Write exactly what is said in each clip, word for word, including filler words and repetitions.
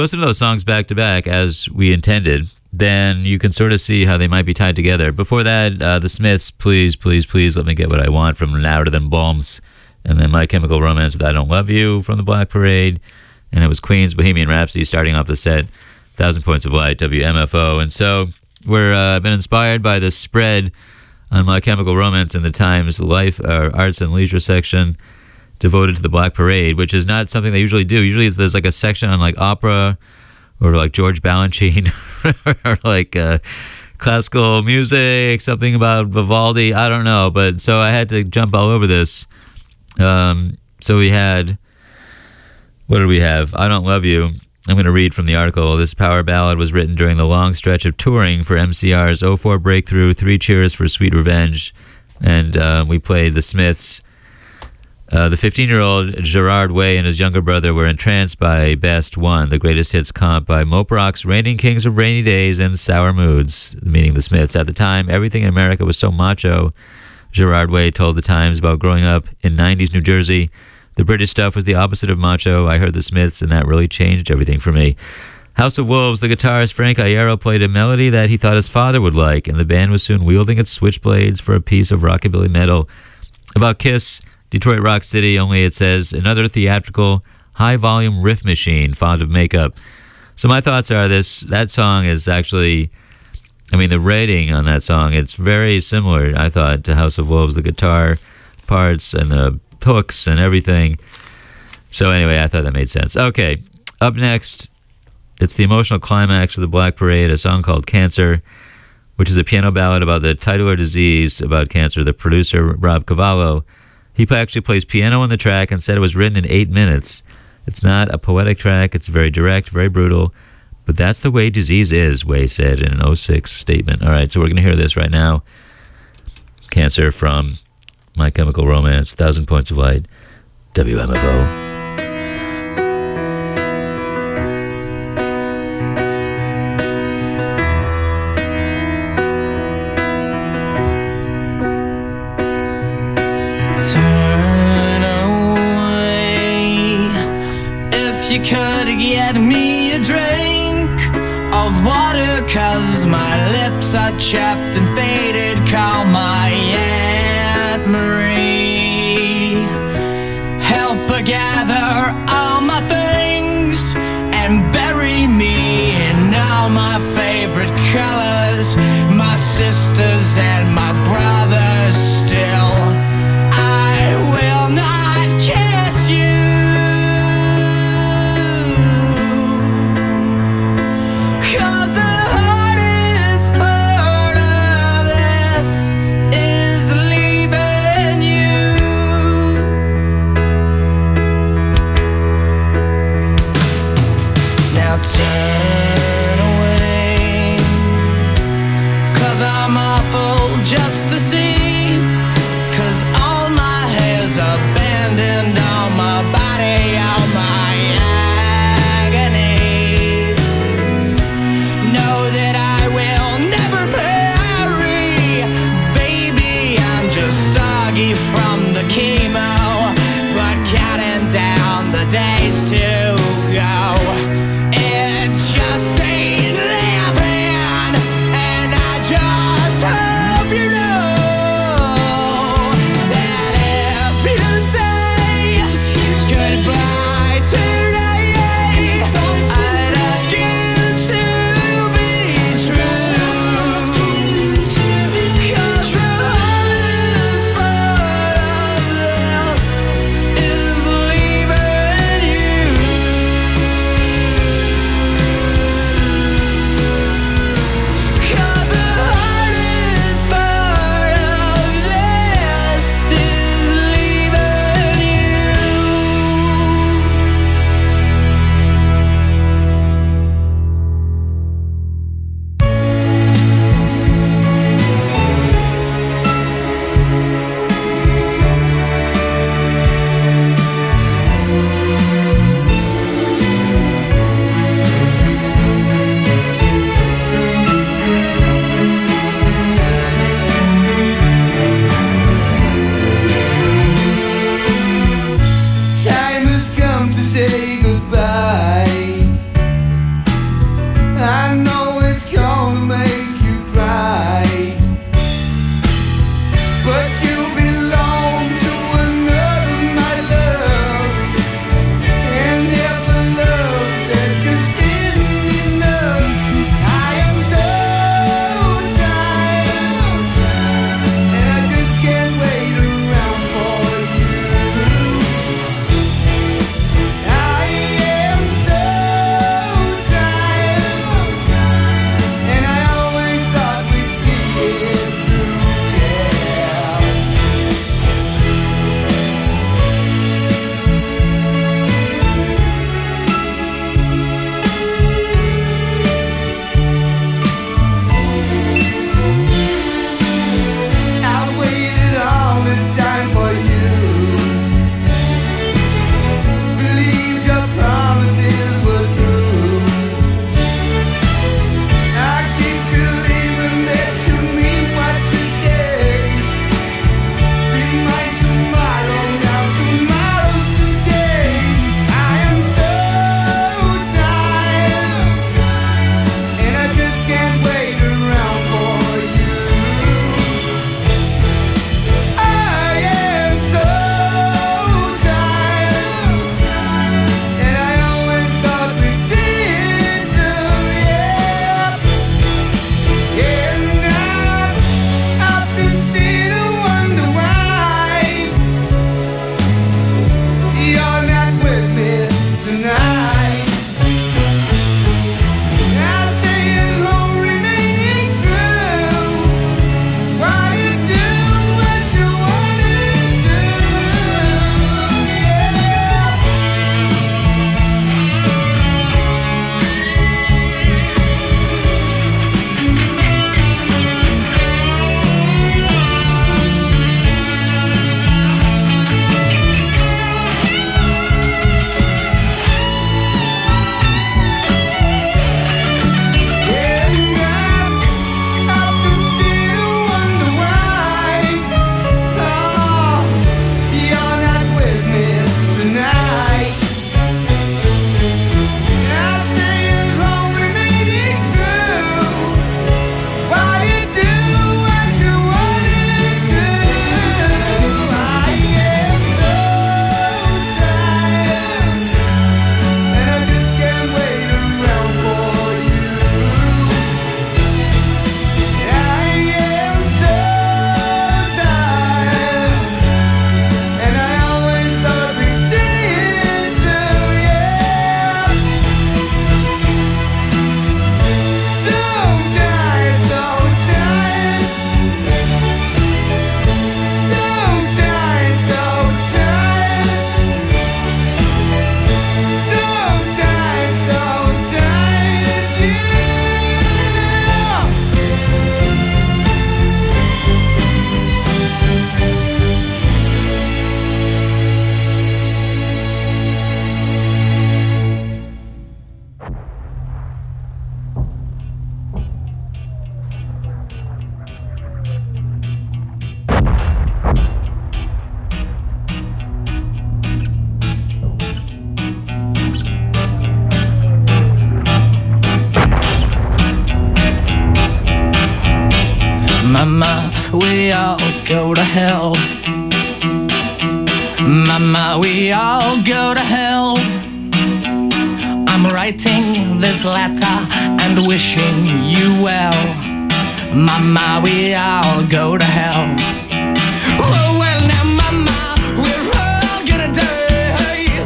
listen to those songs back to back as we intended, then you can sort of see how they might be tied together. Before that, uh, the Smiths, Please, Please, Please Let Me Get What I Want from Louder Than Bombs. And then My Chemical Romance with I Don't Love You from the Black Parade. And it was Queen's Bohemian Rhapsody starting off the set, Thousand Points of Light, W M F O. And so we're uh, been inspired by this spread on My Chemical Romance in the Times Life, uh, Arts and Leisure section devoted to the Black Parade, which is not something they usually do. Usually it's, there's like a section on like opera or like George Balanchine or like uh, classical music, something about Vivaldi. I don't know. But so I had to jump all over this. Um, so we had, what did we have? I Don't Love You. I'm going to read from the article. This power ballad was written during the long stretch of touring for M C R's oh four breakthrough, Three Cheers for Sweet Revenge. And uh, we played the Smiths. Uh, the fifteen-year-old Gerard Way and his younger brother were entranced by Best One, the greatest hits comp by Mope Rock's Reigning Kings of Rainy Days and Sour Moods, meaning the Smiths. At the time, everything in America was so macho. Gerard Way told the Times about growing up in nineties New Jersey. The British stuff was the opposite of macho. I heard the Smiths, and that really changed everything for me. House of Wolves, the guitarist Frank Iero played a melody that he thought his father would like, and the band was soon wielding its switchblades for a piece of rockabilly metal. About Kiss, Detroit Rock City, only it says, another theatrical, high-volume riff machine, fond of makeup. So my thoughts are this, that song is actually, I mean, the rating on that song, it's very similar, I thought, to House of Wolves, the guitar parts and the hooks and everything. So anyway, I thought that made sense. Okay, up next, it's the emotional climax of the Black Parade, a song called Cancer, which is a piano ballad about the titular disease about cancer. The producer, Rob Cavallo, he actually plays piano on the track and said it was written in eight minutes. It's not a poetic track. It's very direct, very brutal. But that's the way disease is, Way said in an oh six statement. All right, so we're going to hear this right now. Cancer from My Chemical Romance, Thousand Points of Light, W M F O. Turn away if you could get me a drink of water, 'cause my lips are chapped and faded. Call my Aunt Marie. Help her gather all my things and bury me in all my favorite colors, my sisters and my brothers still. I will not kiss you, 'cause the hardest part of this is leaving you. Now turn away, 'cause I'm awful just to see. Mama, we all go to hell. Mama, we all go to hell. I'm writing this letter and wishing you well. Mama, we all go to hell. Oh, well, now, Mama, we're all gonna die.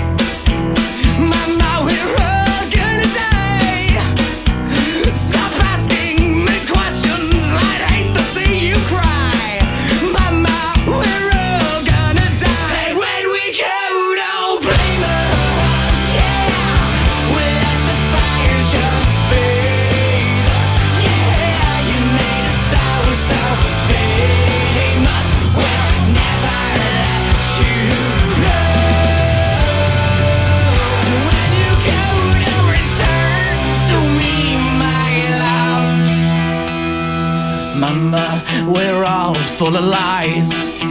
Mama, we're all gonna die. Stop asking me questions, I'd hate to see you cry. Mama, we're all gonna die. When we go, don't blame us, yeah. We let the fire just bathe us, yeah. You made us so, so famous. We'll never let you go. When you go to return to me, my love. Mama, we're all full of lies.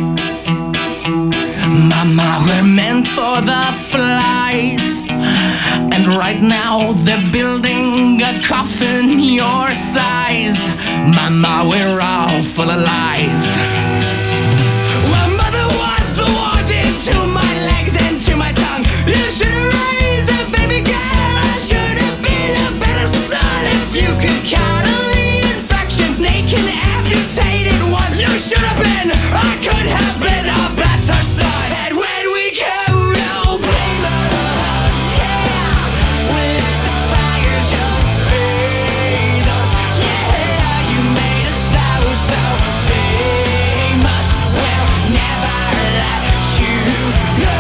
Mama, we're meant for the flies. And right now they're building a coffin your size. Mama, we're all full of lies. Well, Mother was the warden to my legs and to my tongue. You should have raised a baby girl. I should have been a better son. If you could count on the infection, naked, amputated ones, you should have been. I could have been a better son. And when we go, don't blame us, yeah. We let the fire just bathe us, yeah. You made us so, so famous. We'll never let you go.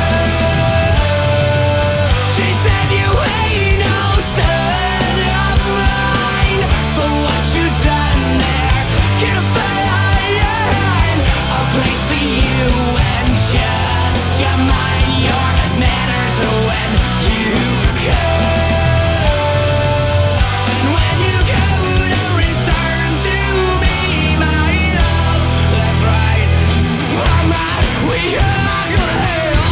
She said you ain't no son of mine. For what you done there, can't find a place for you and just your mind, your manners when you go. When you go to return to me, my love, that's right. Mama, we are gonna hell.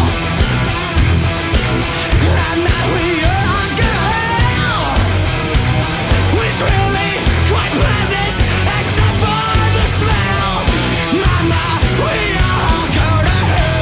Mama, we are gonna hell. Which really quite pleasant, except for the smell. Mama, we all go to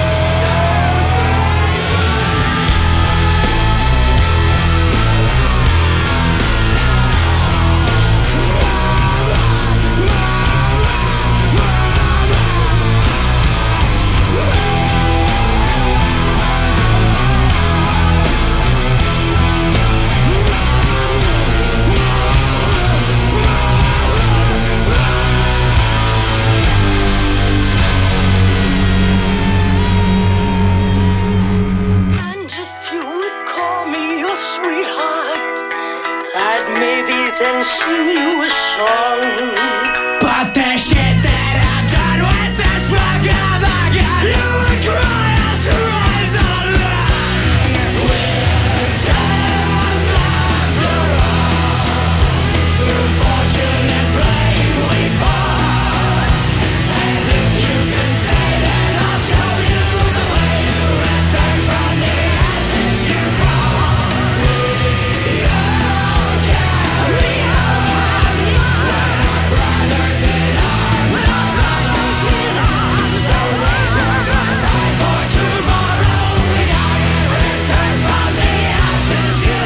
And if you would call me your sweetheart, I'd maybe then sing you a song. But the shit that I've done with this fuck of a gun, you would cry as to rise online. We're dead after all. Through fortune and blame we fall. And if you can stay, then I'll show you the way to return from the ashes you fall. We all carry on. We're brothers in arms. We're brothers in arms. So raise your glass high for tomorrow. We all can return from the ashes you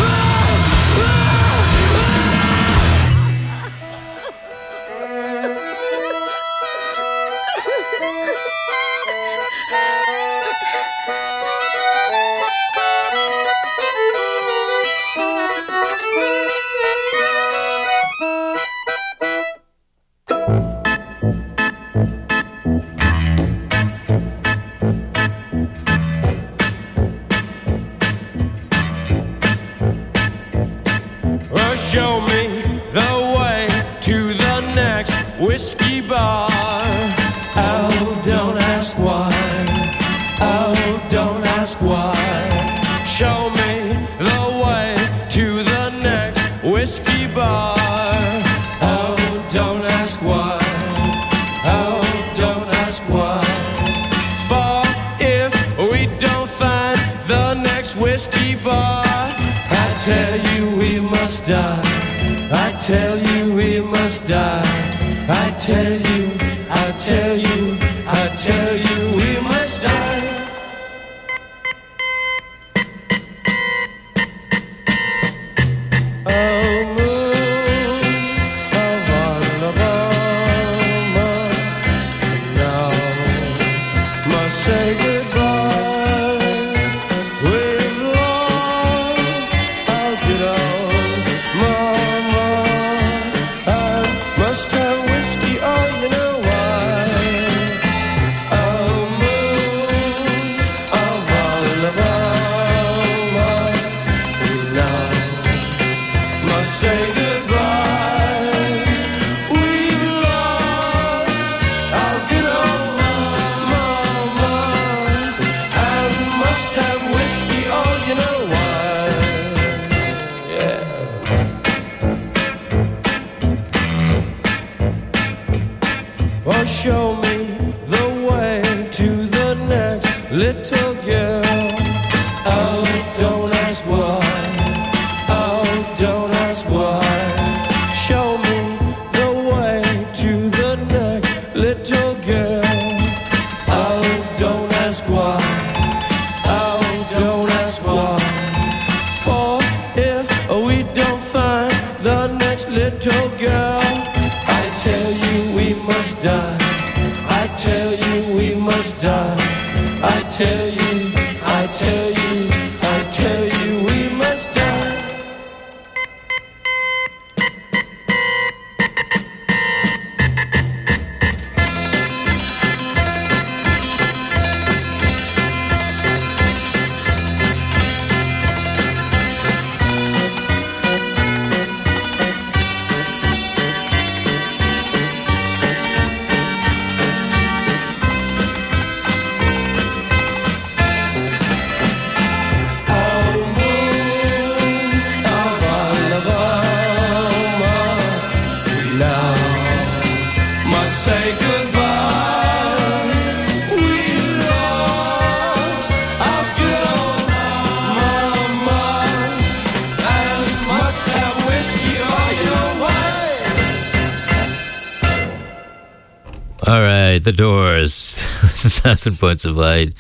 Well, show me the way to the next whiskey bar. Oh, don't ask why. Oh, don't ask why. Show me the way to the next whiskey bar. Oh, don't ask why. Oh, don't ask why. For if we don't find the next whiskey bar, I tell you we must die. I tell you we must die. I tell you, I tell you, I tell you we must die. Oh, moon of Alabama, now must say goodbye. We've lost our good old mama. I must have whiskey, oh, you know why. Oh, moon of Alabama, now must say goodbye. We've lost our good old mama, and must have whiskey, oh, you know why. Yeah. Oh, show me the way to the next little girl. Oh, don't ask why. Oh, don't ask why. Show me the way to the next little girl. Oh, don't ask why. Oh, don't ask why. For if we don't find the next little girl, I tell you we must die. I tell you we must die. I tell you, I tell you, I tell you we must die. Oh, moon of Alabama, now must say goodbye. We lost our good old mama, and must have whiskey, oh, you know why. All right, The Doors, Thousand Points of Light.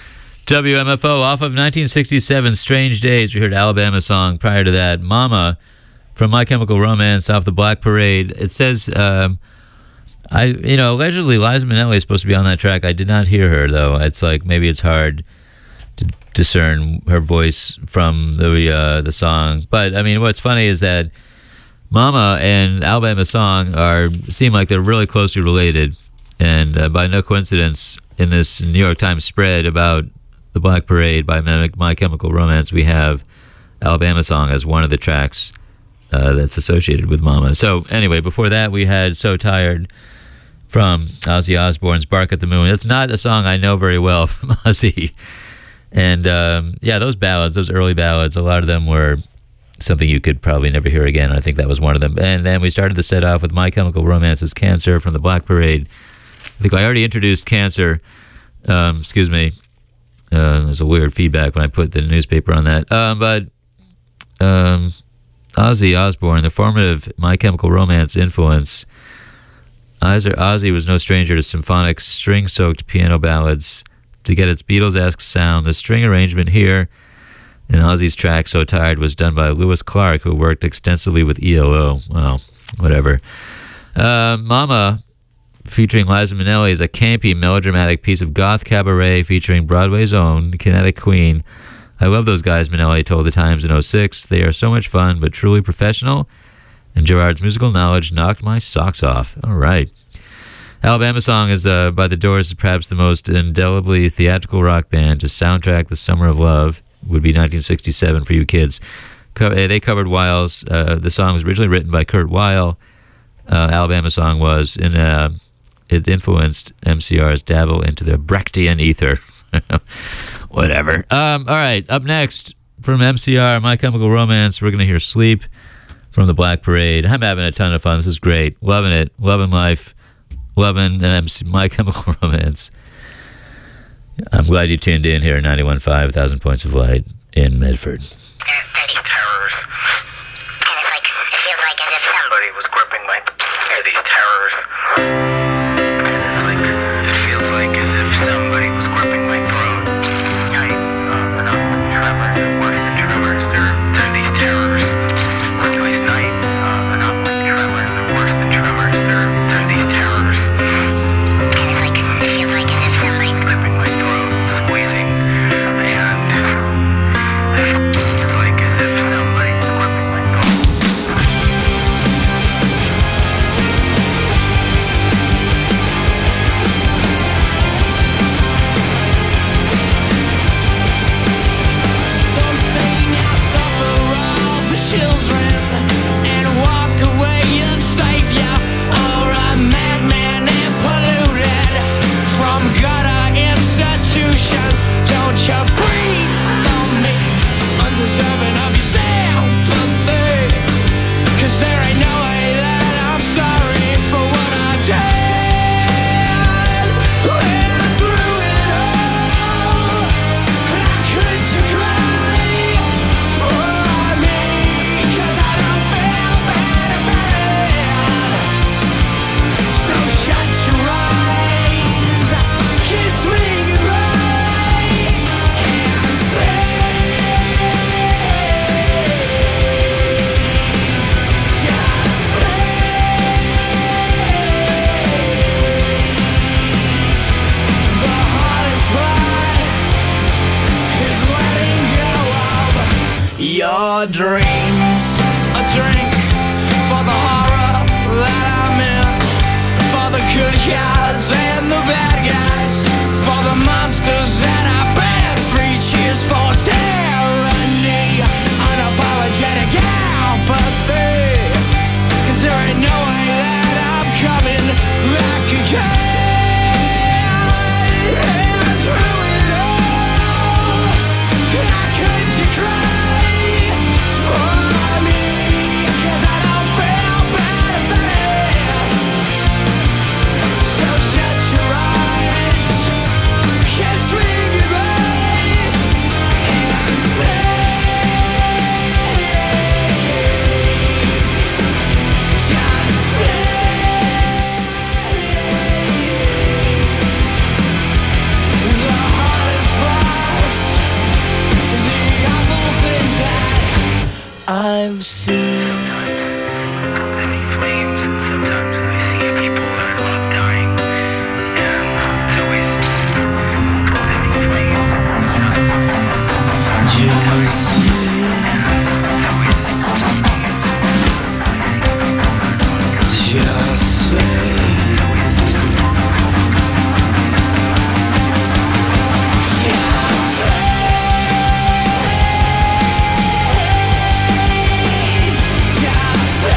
W M F O off of nineteen sixty-seven, Strange Days. We heard Alabama Song. Prior to that, Mama from My Chemical Romance off the Black Parade. It says, um, I, you know, allegedly Liza Minnelli is supposed to be on that track. I did not hear her, though. It's like maybe it's hard to discern her voice from the uh, the song. But, I mean, what's funny is that Mama and Alabama Song are seem like they're really closely related. And uh, by no coincidence, in this New York Times spread about the Black Parade by My Chemical Romance, we have Alabama Song as one of the tracks uh, that's associated with Mama. So anyway, before that, we had So Tired from Ozzy Osbourne's Bark at the Moon. It's not a song I know very well from Ozzy. And um, yeah, those ballads, those early ballads, a lot of them were something you could probably never hear again. I think that was one of them. And then we started the set off with My Chemical Romance's Cancer from the Black Parade. I think I already introduced Cancer. Um, excuse me. Uh, there's a weird feedback when I put the newspaper on that. Um, but um, Ozzy Osbourne, the formative My Chemical Romance influence. Ozzy Ozzy was no stranger to symphonic, string-soaked piano ballads. To get its Beatles-esque sound, the string arrangement here in Ozzy's track So Tired was done by Lewis Clark, who worked extensively with E L O. Well, whatever. Uh, Mama, featuring Liza Minnelli, is a campy, melodramatic piece of goth cabaret featuring Broadway's own Kinetic Queen. I love those guys, Minnelli told the Times in oh six. They are so much fun, but truly professional, and Gerard's musical knowledge knocked my socks off. All right. Alabama Song is uh, by The Doors, perhaps the most indelibly theatrical rock band to soundtrack the Summer of Love. Would be nineteen sixty-seven for you kids. Co- they covered Weil's. Uh, the song was originally written by Kurt Weill. Uh, Alabama Song was in. Uh, it influenced M C R's dabble into the Brechtian ether. Whatever. Um, all right. Up next from M C R, My Chemical Romance, we're going to hear Sleep from the Black Parade. I'm having a ton of fun. This is great. Loving it. Loving life. Loving M C- My Chemical Romance. I'm glad you tuned in here at ninety-one point five, Thousand Points of Light in Medford. These terrors. And it's like, it feels like as if somebody was gripping my yeah, these terrors. And it's like, it feels like as if somebody was gripping my throat. I, uh, and I'm tremors, and worse than tremors, they're, they're these terrors. Anyways, night, uh, and I'm like tremors, and worse than tremors, they're, they're these terrors. And it's like, it feels like as if somebody was gripping my throat, squeezing, and it's like as if somebody was gripping my throat. Some say now suffer all the children and walk away a savior or a madman and polluted from gutter institutions. Don't you breathe on me, undeserving of your sympathy, 'cause there ain't no way that I'm sorry for what I did. When through it all, how could you cry for me? 'Cause I don't feel bad about it. So shut your eyes, kiss me goodbye, and say, just say, the hardest part is letting go of your dreams. A drink for the horror that I'm in, for the good guys and the bad guys, for the monsters that I've been. Three cheers for tyranny, unapologetic apathy, 'cause there ain't no way that I'm coming back again. And through it all, how could you cry for me? 'Cause I don't feel bad about it. So shut your eyes, kiss me goodbye, and say, just say, the hardest part, the awful things that I've seen. Sometimes I see flames, and sometimes I see people that I love dying. And it's always I see flames. Just say, just say. Just say,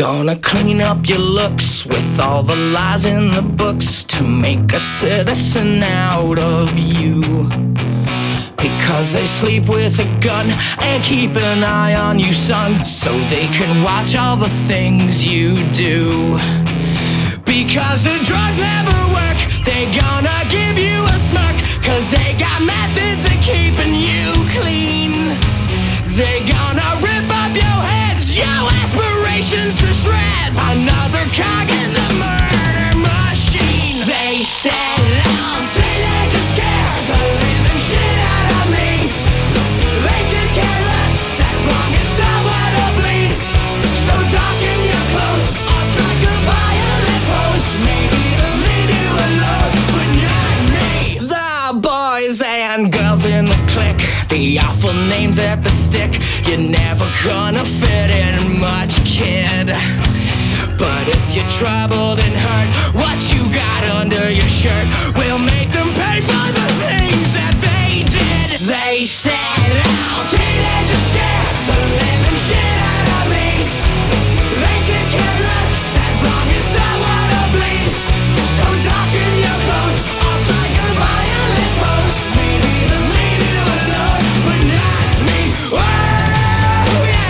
Gonna clean up your looks with all the lies in the books to make a citizen out of you. Because they sleep with a gun and keep an eye on you, son, so they can watch all the things you do. Because the drugs never work, they gonna give you a smirk, cause they got methods of keeping you clean. They gonna rip up your heads, your aspirations to shreds, another cog in the murder machine. They said I'll teenagers scare the living shit out of me. They could care less as long as someone will bleed. So darken your clothes or strike a violent pose. Maybe it'll leave you alone, but not me. The boys and girls in the clique, the awful names at the stick. You're never gonna fit in much, kid. But if you're troubled and hurt, what you got under your shirt will make them pay for the things that they did. They said, "Oh, teenagers scare the living shit out of me. They could care less as long as someone will bleed. So darken your clothes or strike a violent pose. Maybe they'll leave you alone, but not me." Whoa, yeah.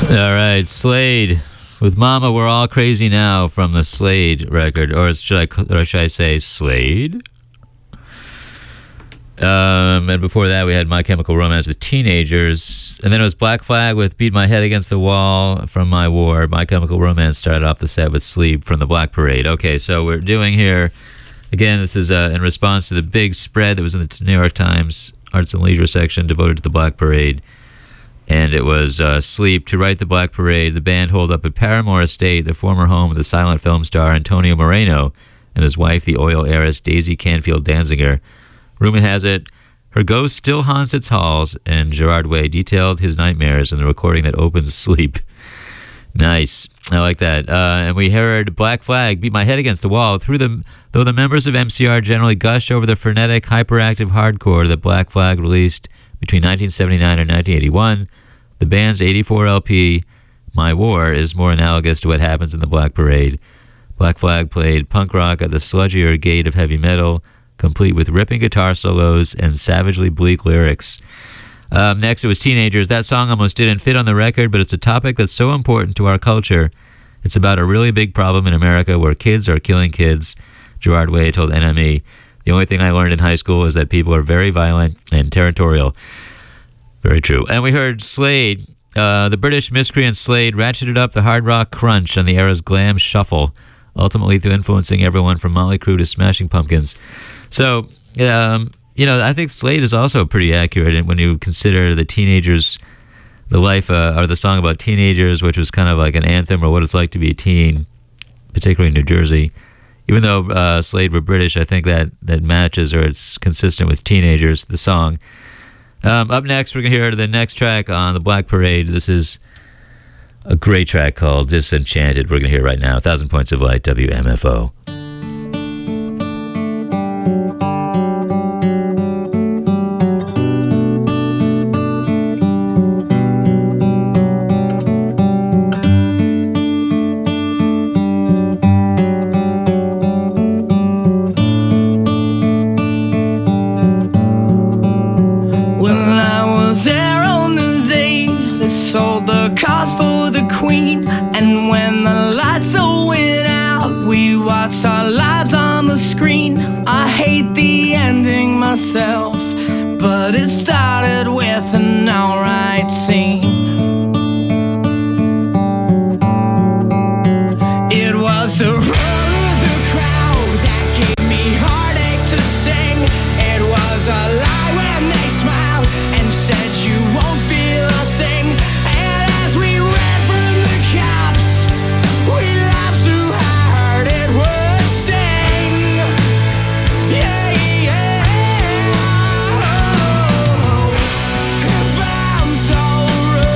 All right, Slade with Mama, We're All Crazy Now from the Slade record. Or should I, or should I say Slade? Um, and before that, we had My Chemical Romance with Teenagers. And then it was Black Flag with Beat My Head Against the Wall from My War. My Chemical Romance started off the set with Sleep from the Black Parade. Okay, so we're doing here, again, this is uh, in response to the big spread that was in the New York Times Arts and Leisure section devoted to the Black Parade. And it was uh, Sleep. To write the Black Parade, the band holed up at Paramore Estate, the former home of the silent film star Antonio Moreno and his wife, the oil heiress Daisy Canfield Danziger. Rumor has it, her ghost still haunts its halls, and Gerard Way detailed his nightmares in the recording that opens Sleep. Nice. I like that. Uh, and we heard Black Flag, Beat My Head Against the Wall. Through the, though the members of M C R generally gush over the frenetic, hyperactive hardcore that Black Flag released between nineteen seventy-nine and nineteen eighty-one, the band's eighty-four L P, My War, is more analogous to what happens in the Black Parade. Black Flag played punk rock at the sludgier gate of heavy metal, complete with ripping guitar solos and savagely bleak lyrics. Um, next, it was Teenagers. That song almost didn't fit on the record, but it's a topic that's so important to our culture. It's about a really big problem in America where kids are killing kids, Gerard Way told N M E. The only thing I learned in high school is that people are very violent and territorial. Very true. And we heard Slade. Uh, the British miscreant Slade ratcheted up the hard rock crunch on the era's glam shuffle, ultimately through influencing everyone from Motley Crue to Smashing Pumpkins. So, um, you know, I think Slade is also pretty accurate when you consider the teenagers, the life, uh, or the song about teenagers, which was kind of like an anthem or what it's like to be a teen, particularly in New Jersey. Even though uh, Slade were British, I think that, that matches or it's consistent with Teenagers, the song. Um, up next, we're going to hear the next track on the Black Parade. This is a great track called Disenchanted. We're going to hear right now. Thousand Points of Light, W M F O. But it started with an alright scene. It was the roar of the crowd that gave me heartache to sing. It was a lie when they smiled and said you won't feel a thing. And as we ran from the cops, we laughed so hard it would sting. Yeah, yeah. If I'm so rude,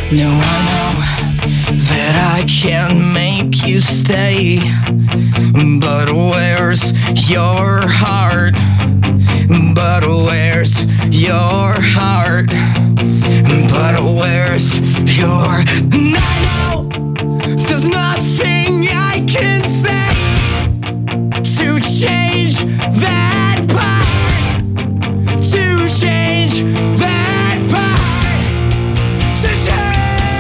Now I know that I can't make you stay, but where's your heart? But where's your heart? But where's your... And I know there's nothing I can say to change that part, to change that part, to change.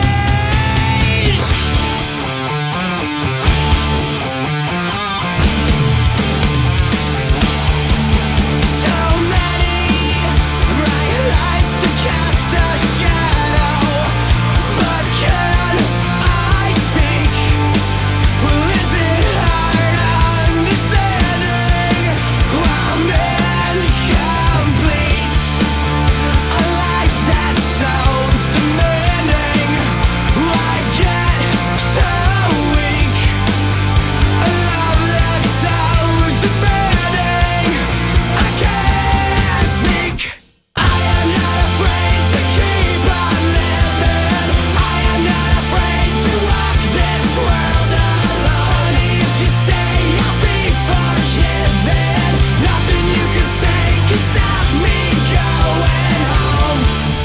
So many bright lights to cast a shadow, but can I speak? Well, is it hard understanding why man completes a life that's so demanding? Why get so weak? A love that's so demanding. I can't speak. I am not afraid to keep on living. I am not afraid to walk this world alone. If you stay, I'll be forgiven. Nothing you can say can stop me going home.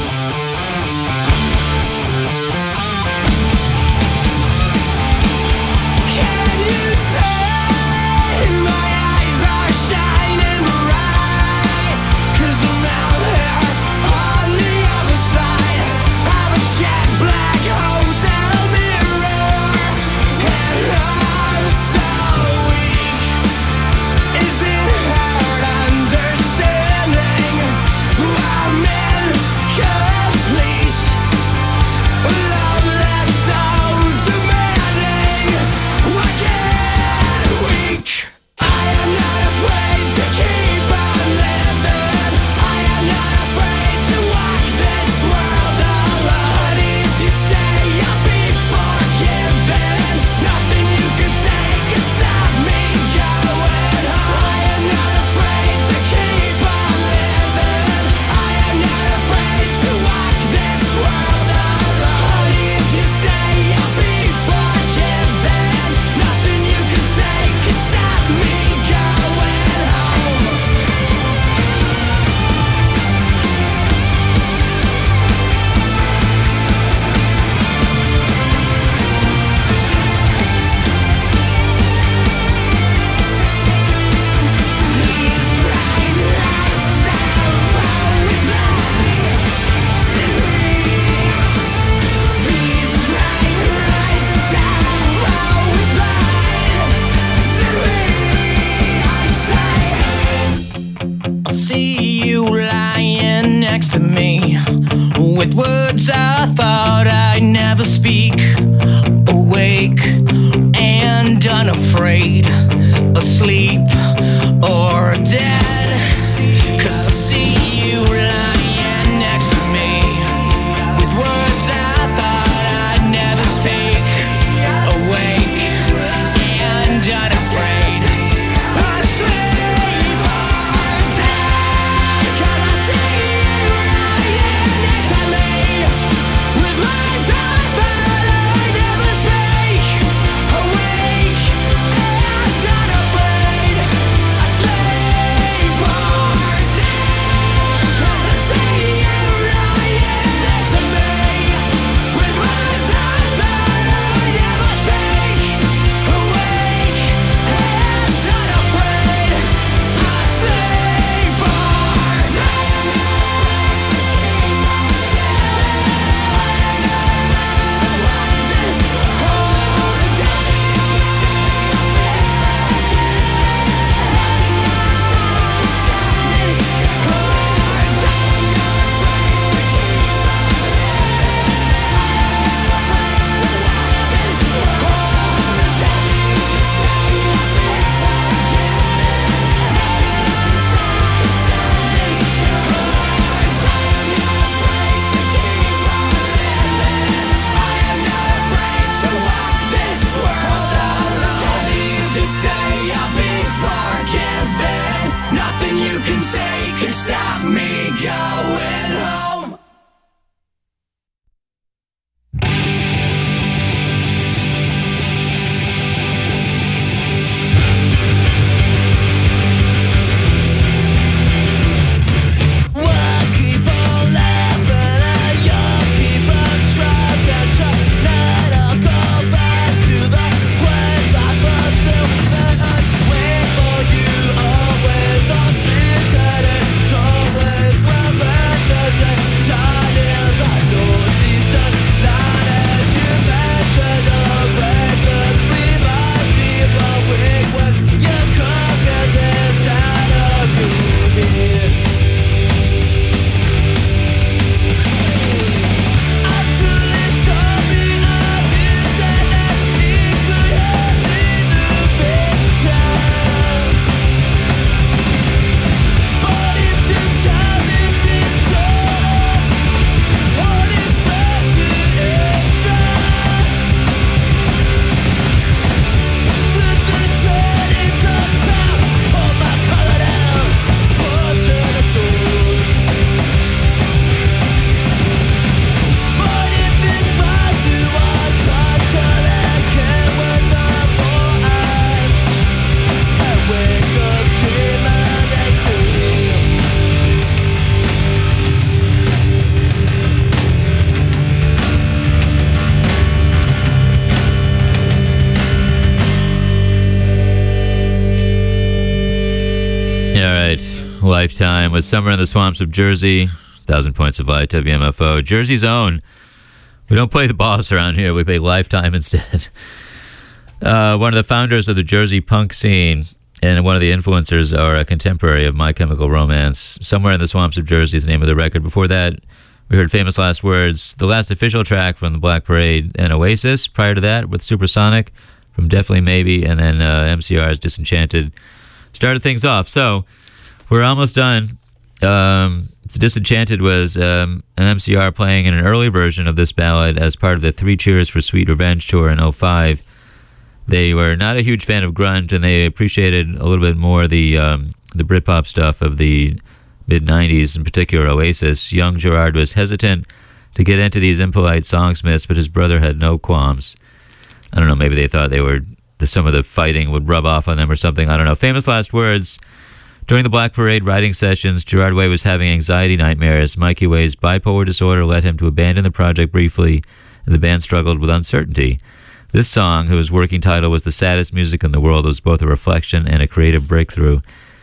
Can you say my eyes are shining bright? 'Cause I'm out here on the other side of a jet black hotel mirror, and I'm so weak. Is it hard understanding why men complete a love that's so demanding? Why get weak? I am not afraid to keep on living. I am not afraid to walk this world alone. If you stay, I'll be forgiven. Nothing you can say can stop me going home. I am not afraid to keep on living. I am not afraid to walk this world alone. If you stay, I'll be forgiven. Nothing you can say can stop me going home. These bright lights have always blinded me. These bright lights have always blinded me. I say, I'll see you lying next to me with words I thought I'd never speak. Awake and unafraid, asleep or dead. 'Cause I see you lying next to me with words I thought I'd never speak. Awake and unafraid, asleep or dead. 'Cause I see you lying next to me with words I thought I'd never speak. Awake and unafraid. Lifetime was Summer in the Swamps of Jersey. Thousand Points of Light, W M F O. Jersey's own. We don't play the boss around here. We play Lifetime instead. Uh, one of the founders of the Jersey punk scene and one of the influencers are a contemporary of My Chemical Romance. Somewhere in the Swamps of Jersey is the name of the record. Before that, we heard Famous Last Words, the last official track from the Black Parade, and Oasis. Prior to that, with Supersonic from Definitely Maybe, and then uh, M C R's Disenchanted started things off. So we're almost done. Um, Disenchanted was um, an M C R playing in an early version of this ballad as part of the Three Cheers for Sweet Revenge tour in oh five. They were not a huge fan of grunge, and they appreciated a little bit more the um, the Britpop stuff of the mid nineties, in particular Oasis. Young Gerard was hesitant to get into these impolite songsmiths, but his brother had no qualms. I don't know, maybe they thought they were the, some of the fighting would rub off on them or something. I don't know. Famous Last Words. During the Black Parade writing sessions, Gerard Way was having anxiety nightmares. Mikey Way's bipolar disorder led him to abandon the project briefly, and the band struggled with uncertainty. This song, whose working title was The Saddest Music in the World, was both a reflection and a creative breakthrough.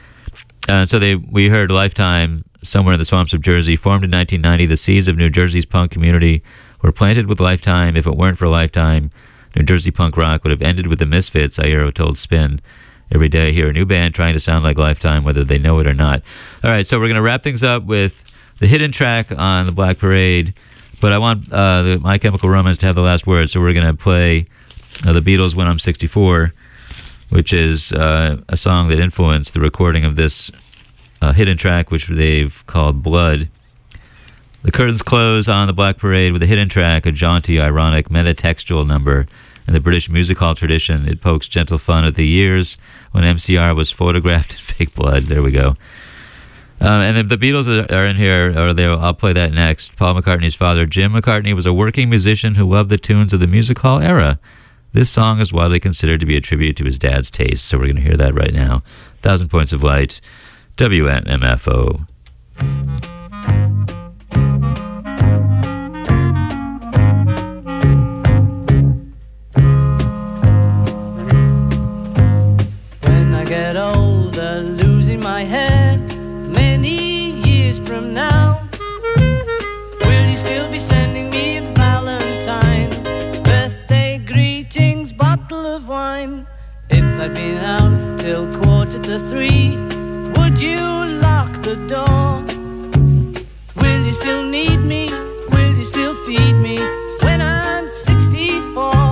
Uh, so they, we heard Lifetime, Somewhere in the Swamps of Jersey. Formed in nineteen ninety, the seeds of New Jersey's punk community were planted with Lifetime. If it weren't for Lifetime, New Jersey punk rock would have ended with the Misfits, Aero told Spin. Every day I hear a new band trying to sound like Lifetime, whether they know it or not. All right, so we're going to wrap things up with the hidden track on the Black Parade, but I want uh, the My Chemical Romance to have the last word, so we're going to play uh, the Beatles' When I'm sixty-four, which is uh, a song that influenced the recording of this uh, hidden track, which they've called Blood. The curtains close on the Black Parade with a hidden track, a jaunty, ironic, metatextual number. In the British music hall tradition, it pokes gentle fun at the years when M C R was photographed in fake blood. There we go. Uh, and the, the Beatles are in here, or they, I'll play that next. Paul McCartney's father, Jim McCartney, was a working musician who loved the tunes of the music hall era. This song is widely considered to be a tribute to his dad's taste, so we're going to hear that right now. Thousand Points of Light, W M F O. Get older, losing my hair many years from now. Will you still be sending me a Valentine, birthday greetings, bottle of wine? If I'd been out till quarter to three, would you lock the door? Will you still need me? Will you still feed me when I'm sixty-four?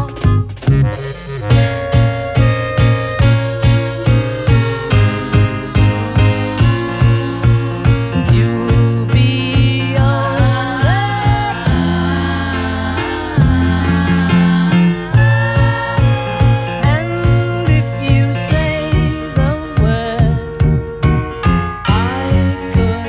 Could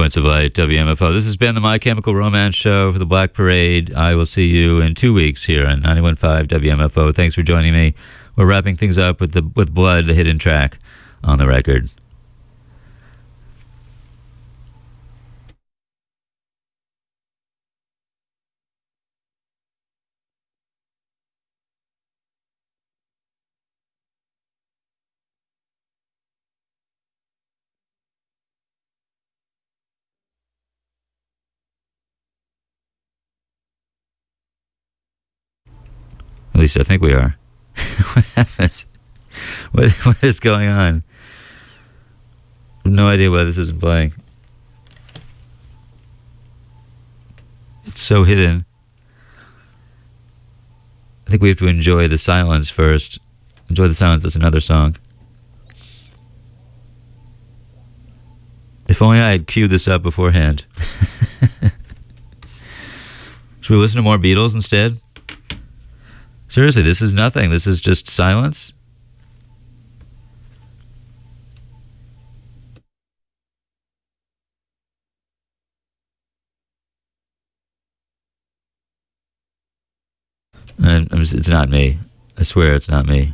Points of Light, W M F O. This has been the My Chemical Romance Show for the Black Parade. I will see you in two weeks here on ninety-one point five W M F O. Thanks for joining me. We're wrapping things up with the with Blood, the hidden track on the record. At least I think we are. What happened? What, what is going on? I have no idea why this isn't playing. It's so hidden. I think we have to enjoy the silence first. Enjoy the silence. That's another song. If only I had queued this up beforehand. Should we listen to more Beatles instead? Seriously, this is nothing. This is just silence. And it's not me. I swear it's not me.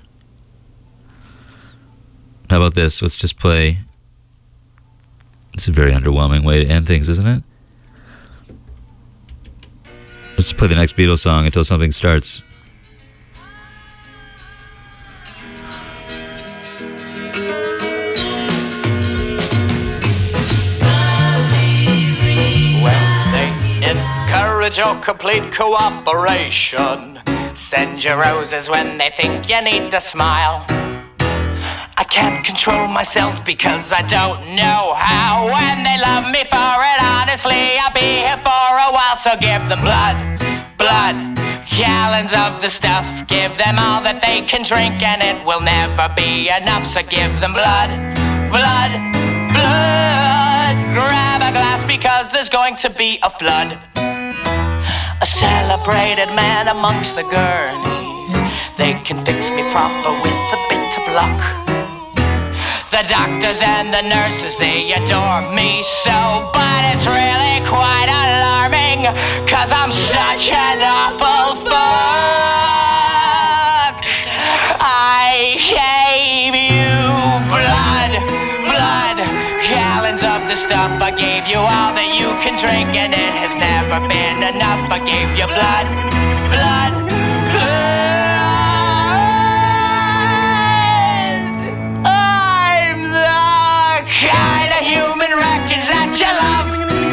How about this? Let's just play. It's a very underwhelming way to end things, isn't it? Let's play the next Beatles song until something starts. Your complete cooperation. Send your roses when they think you need to smile. I can't control myself because I don't know how. When they love me for it, honestly, I'll be here for a while. So give them blood, blood, gallons of the stuff. Give them all that they can drink and it will never be enough. So give them blood, blood, blood. Grab a glass because there's going to be a flood. A celebrated man amongst the gurneys. They can fix me proper with a bit of luck. The doctors and the nurses, they adore me so. But it's really quite alarming, cause I'm such an awful fuck. I gave you blood, blood, gallons of the stuff. I gave you all that you can drink and it has never been enough. I gave you blood, blood, blood. I'm the kind of human wreckage that you love.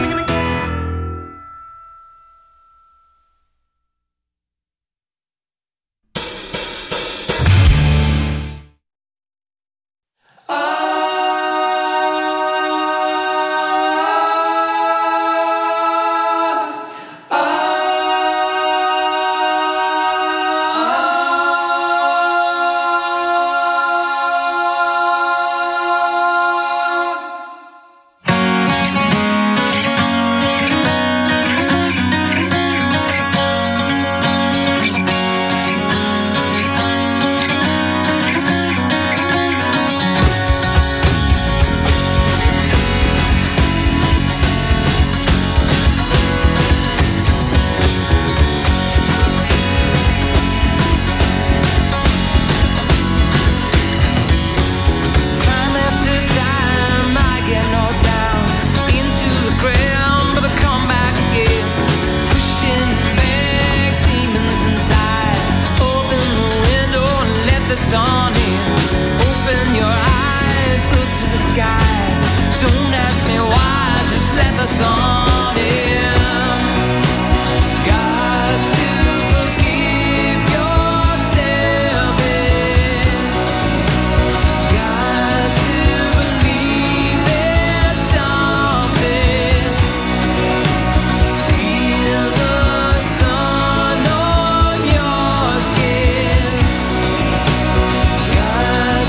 On in. Open your eyes, look to the sky. Don't ask me why, just let the sun in.